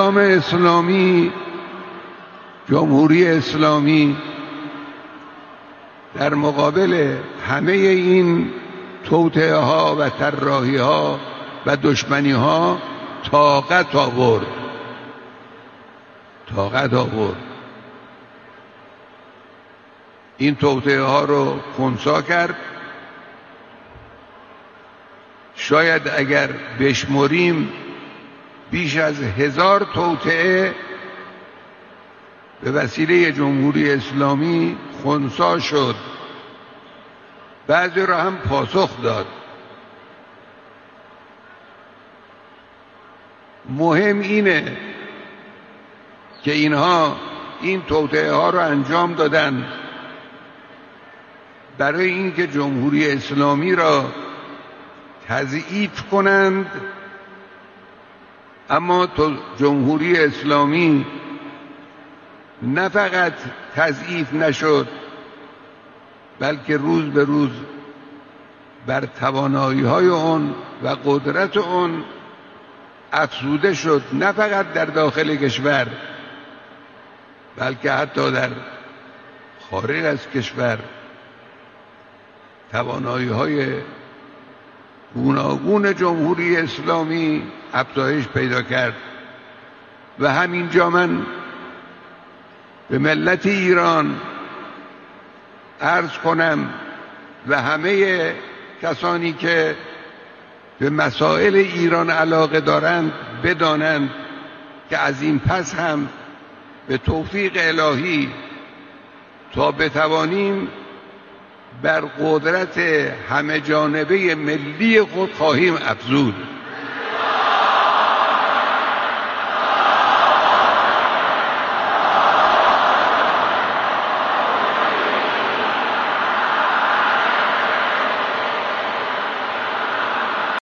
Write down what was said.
نظام اسلامی، جمهوری اسلامی در مقابل همه این توطئه ها و طراحی ها و دشمنی ها طاقت آورد. این توطئه ها رو خنثی کرد. شاید اگر بشمریم بیش از 1000 توطئه به وسیله جمهوری اسلامی خنثی شد. بعضی را هم پاسخ داد. مهم اینه که اینها این توطئه ها رو انجام دادن برای اینکه جمهوری اسلامی را تضعیف کنند، اما جمهوری اسلامی نه فقط تضعیف نشد، بلکه روز به روز بر توانایی‌های اون و قدرت اون افزوده شد، نه فقط در داخل کشور بلکه حتی در خارج از کشور توانایی‌های گوناگون جمهوری اسلامی افزایش پیدا کرد. و همینجا من به ملت ایران عرض کنم و همه کسانی که به مسائل ایران علاقه دارند بدانند که از این پس هم به توفیق الهی تا بتوانیم بر قدرت همه جانبه ملی خود خواهیم افزود.